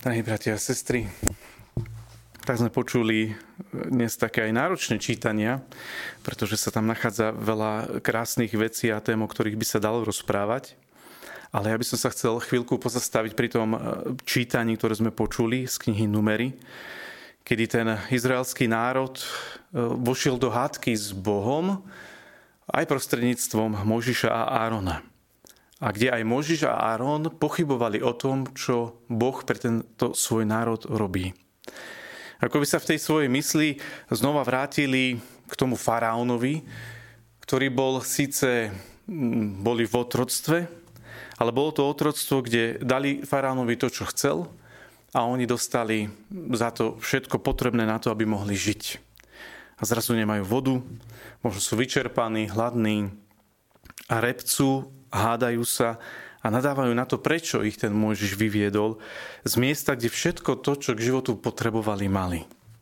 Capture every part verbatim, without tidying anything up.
Drahí bratia a sestry, tak sme počuli dnes také aj náročné čítania, pretože sa tam nachádza veľa krásnych vecí a tém, o ktorých by sa dalo rozprávať. Ale ja by som sa chcel chvíľku pozastaviť pri tom čítaní, ktoré sme počuli z knihy Númery, kedy ten izraelský národ vošiel do hádky s Bohom aj prostredníctvom Mojžiša a Árona. A kde aj Mojžiš a Áron pochybovali o tom, čo Boh pre tento svoj národ robí. Ako by sa v tej svojej mysli znova vrátili k tomu faraónovi, ktorý bol síce, boli v otroctve, ale bolo to otroctvo, kde dali faraónovi to, čo chcel, a oni dostali za to všetko potrebné na to, aby mohli žiť. A zrazu nemajú vodu, možno sú vyčerpaní, hladní a repcú, hádajú sa a nadávajú na to, prečo ich ten Mojžiš vyviedol z miesta, kde všetko to, čo k životu potrebovali, mali.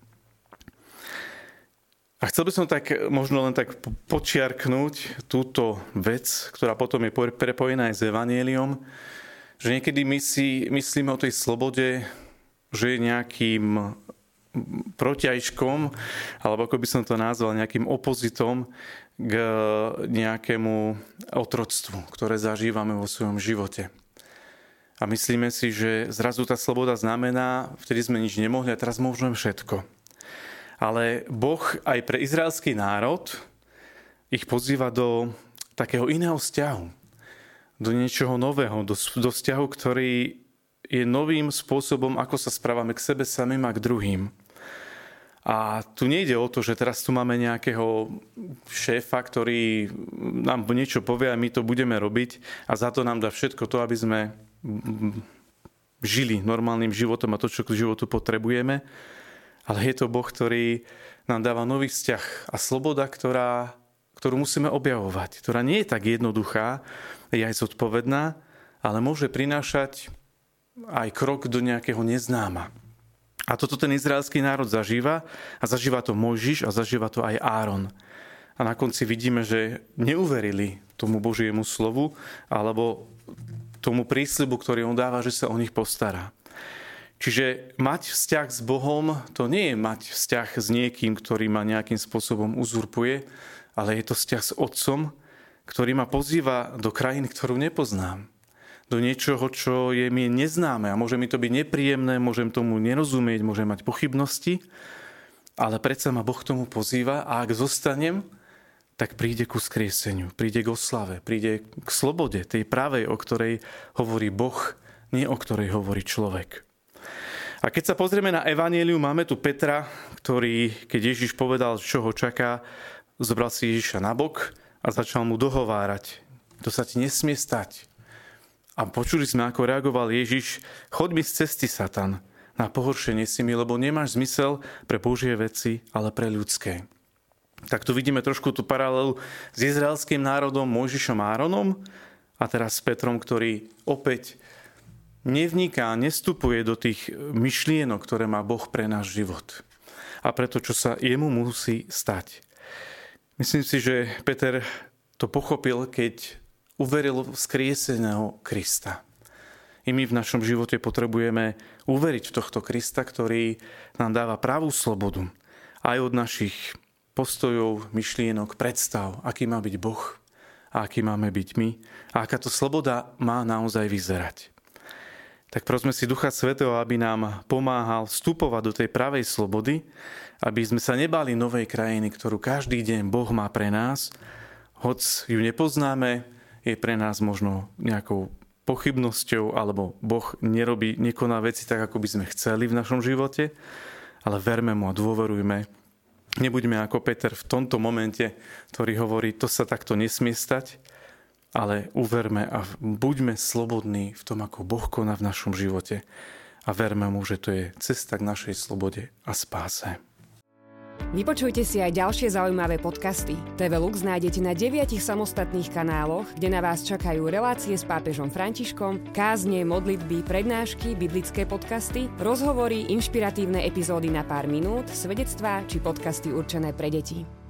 A chcel by som tak možno len tak počiarknúť túto vec, ktorá potom je prepojená aj s evanjeliom, že niekedy my si myslíme o tej slobode, že je nejakým protiažkom, alebo ako by som to nazval, nejakým opozitom k nejakému otroctvu, ktoré zažívame vo svojom živote. A myslíme si, že zrazu tá sloboda znamená, vtedy sme nič nemohli a teraz môžeme všetko. Ale Boh aj pre izraelský národ ich pozýva do takého iného vzťahu, do niečoho nového, do, do vzťahu, ktorý je novým spôsobom, ako sa správame k sebe samým a k druhým. A tu nejde o to, že teraz tu máme nejakého šéfa, ktorý nám niečo povie a my to budeme robiť a za to nám dá všetko to, aby sme žili normálnym životom a to, čo k životu potrebujeme. Ale je to Boh, ktorý nám dáva nový vzťah a sloboda, ktorá, ktorú musíme objavovať, ktorá nie je tak jednoduchá, je aj zodpovedná, ale môže prinášať aj krok do nejakého neznáma. A toto ten izraelský národ zažíva a zažíva to Mojžiš a zažíva to aj Áron. A na konci vidíme, že neuverili tomu Božiemu slovu alebo tomu prísľubu, ktorý on dáva, že sa o nich postará. Čiže mať vzťah s Bohom, to nie je mať vzťah s niekým, ktorý ma nejakým spôsobom uzurpuje, ale je to vzťah s Otcom, ktorý ma pozýva do krajiny, ktorú nepoznám. Do niečoho, čo je mi neznáme a môže mi to byť nepríjemné, môžem tomu nerozumieť, môžem mať pochybnosti, ale predsa ma Boh k tomu pozýva a ak zostanem, tak príde ku skrieseniu, príde k oslave, príde k slobode, tej pravej, o ktorej hovorí Boh, nie o ktorej hovorí človek. A keď sa pozrieme na evanjelium, máme tu Petra, ktorý, keď Ježiš povedal, čo ho čaká, zobral si Ježiša na bok a začal mu dohovárať. To sa ti nesmie stať. A počuli sme, ako reagoval Ježiš: choď mi z cesty, Satan, na pohoršenie si mi, lebo nemáš zmysel pre Božie veci, ale pre ľudské. Tak tu vidíme trošku tú paralelu s izraelským národom, Mojžišom a Áronom a teraz s Petrom, ktorý opäť nevniká, nestupuje do tých myšlienok, ktoré má Boh pre náš život. A preto, čo sa jemu musí stať. Myslím si, že Peter to pochopil, keď uveril v skrieseného Krista. I my v našom živote potrebujeme uveriť v tohto Krista, ktorý nám dáva pravú slobodu. Aj od našich postojov, myšlienok, predstav, aký má byť Boh a aký máme byť my. A aká to sloboda má naozaj vyzerať. Tak prosme si Ducha Svätého, aby nám pomáhal vstupovať do tej pravej slobody, aby sme sa nebáli novej krajiny, ktorú každý deň Boh má pre nás, hoc ju nepoznáme, je pre nás možno nejakou pochybnosťou, alebo Boh nerobí, nekoná veci tak, ako by sme chceli v našom živote, ale verme mu a dôverujme. Nebuďme ako Peter v tomto momente, ktorý hovorí, to sa takto nesmie stať, ale uverme a buďme slobodní v tom, ako Boh koná v našom živote a verme mu, že to je cesta k našej slobode a spáse. Vypočujte si aj ďalšie zaujímavé podcasty. té vé Lux nájdete na deviatich samostatných kanáloch, kde na vás čakajú relácie s pápežom Františkom, kázne, modlitby, prednášky, biblické podcasty, rozhovory, inšpiratívne epizódy na pár minút, svedectvá či podcasty určené pre deti.